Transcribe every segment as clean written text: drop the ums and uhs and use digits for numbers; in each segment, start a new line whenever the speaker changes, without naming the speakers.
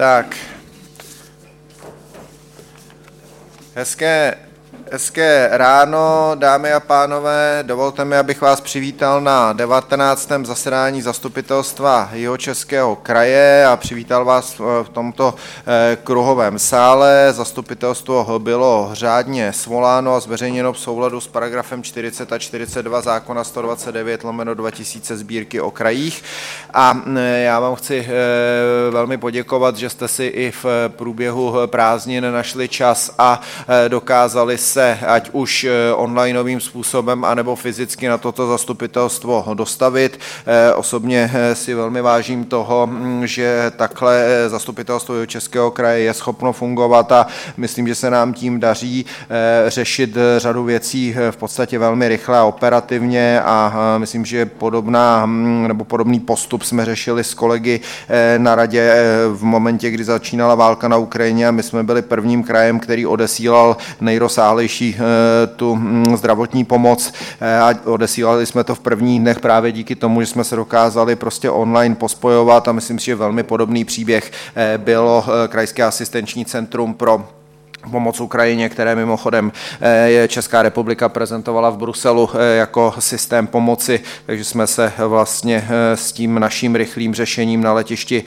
Tak. Hezké ráno, dámy a pánové. Dovolte mi, abych vás přivítal na 19. zasedání Zastupitelstva Jihočeského kraje a přivítal vás v tomto kruhovém sále. Zastupitelstvo bylo řádně svoláno a zveřejněno v souladu s paragrafem 40 a 42 zákona 129/2000 Sbírky o krajích. A já vám chci velmi poděkovat, že jste si i v průběhu prázdnin našli čas a dokázali se ať už onlineovým způsobem, anebo fyzicky na toto zastupitelstvo dostavit. Osobně si velmi vážím toho, že takhle zastupitelstvo Jihočeského kraje je schopno fungovat a myslím, že se nám tím daří řešit řadu věcí v podstatě velmi rychle a operativně a myslím, že podobný postup jsme řešili s kolegy na radě v momentě, kdy začínala válka na Ukrajině a my jsme byli prvním krajem, který odesílal nejrozsáhlejší tu zdravotní pomoc a odesílali jsme to v prvních dnech právě díky tomu, že jsme se dokázali prostě online pospojovat a myslím si, že velmi podobný příběh bylo Krajské asistenční centrum pro pomoc Ukrajině, které mimochodem Česká republika prezentovala v Bruselu jako systém pomoci, takže jsme se vlastně s tím naším rychlým řešením na letišti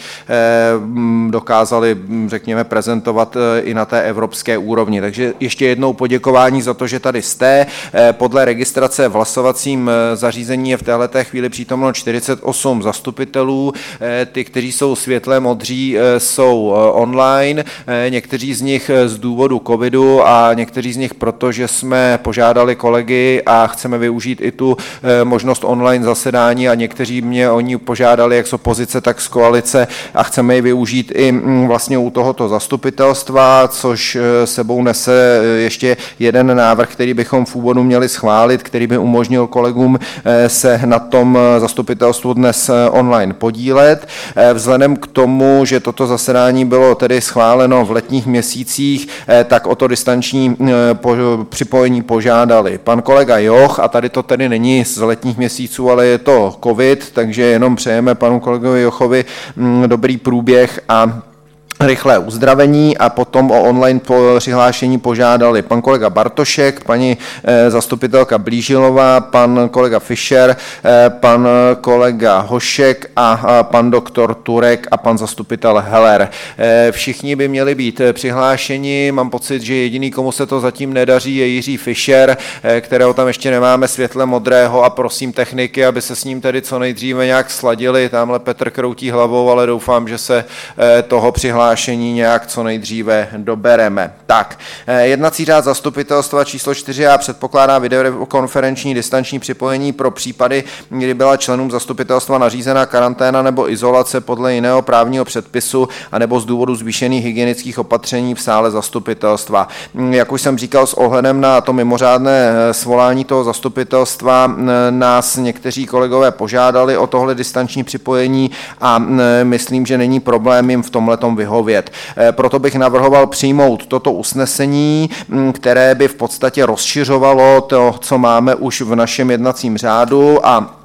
dokázali, řekněme, prezentovat i na té evropské úrovni. Takže ještě jednou poděkování za to, že tady jste. Podle registrace v hlasovacím zařízení je v téhleté chvíli přítomno 48 zastupitelů. Ty, kteří jsou světle modří, jsou online. Někteří z nich z důvodu covidu a někteří z nich proto, že jsme požádali kolegy a chceme využít i tu možnost online zasedání a někteří mě o ní požádali jak z opozice, tak z koalice a chceme ji využít i vlastně u tohoto zastupitelstva, což sebou nese ještě jeden návrh, který bychom v úvodu měli schválit, který by umožnil kolegům se na tom zastupitelstvu dnes online podílet. Vzhledem k tomu, že toto zasedání bylo tedy schváleno v letních měsících, tak o to distanční připojení požádali pan kolega Joch a tady to tedy není z letních měsíců, ale je to covid, takže jenom přejeme panu kolegovi Jochovi dobrý průběh a rychlé uzdravení a potom o online přihlášení požádali pan kolega Bartošek, paní zastupitelka Blížilová, pan kolega Fischer, pan kolega Hošek a pan doktor Turek a pan zastupitel Heller. Všichni by měli být přihlášeni, mám pocit, že jediný, komu se to zatím nedaří, je Jiří Fischer, kterého tam ještě nemáme světle modrého a prosím techniky, aby se s ním tedy co nejdříve nějak sladili, tamhle Petr kroutí hlavou, ale doufám, že se toho přihlášení nějak co nejdříve dobereme. Tak, jednací řád zastupitelstva číslo 4a předpokládá videokonferenční distanční připojení pro případy, kdy byla členům zastupitelstva nařízena karanténa nebo izolace podle jiného právního předpisu anebo z důvodu zvýšených hygienických opatření v sále zastupitelstva. Jak už jsem říkal, s ohledem na to mimořádné svolání toho zastupitelstva nás někteří kolegové požádali o tohle distanční připojení a myslím, že není problém jim v tomhletom vyhovět. Proto bych navrhoval přijmout toto usnesení, které by v podstatě rozšiřovalo to, co máme už v našem jednacím řádu a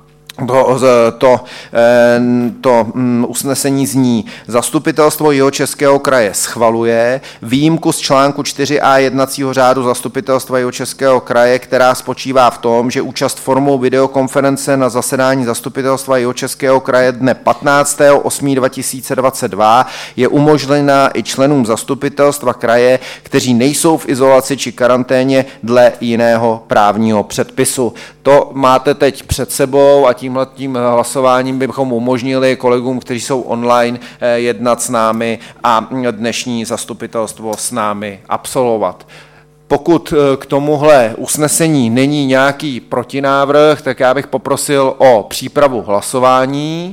to usnesení zní: Zastupitelstvo Jihočeského kraje schvaluje výjimku z článku 4a jednacího řádu Zastupitelstva Jihočeského kraje, která spočívá v tom, že účast formou videokonference na zasedání Zastupitelstva Jihočeského kraje dne 15.8.2022 je umožněna i členům zastupitelstva kraje, kteří nejsou v izolaci či karanténě dle jiného právního předpisu. To máte teď před sebou a tímhletím hlasováním bychom umožnili kolegům, kteří jsou online, jednat s námi a dnešní zastupitelstvo s námi absolvovat. Pokud k tomuhle usnesení není nějaký protinávrh, tak já bych poprosil o přípravu hlasování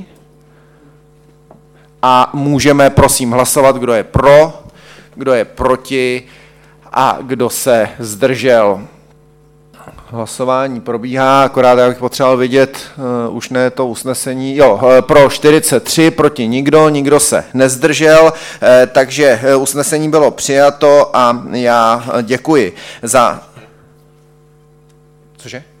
a můžeme prosím hlasovat, kdo je pro, kdo je proti a kdo se zdržel. Hlasování probíhá, akorát já bych potřeboval vidět, už ne to usnesení, pro 43, proti nikdo se nezdržel, takže usnesení bylo přijato a já děkuji za... Cože?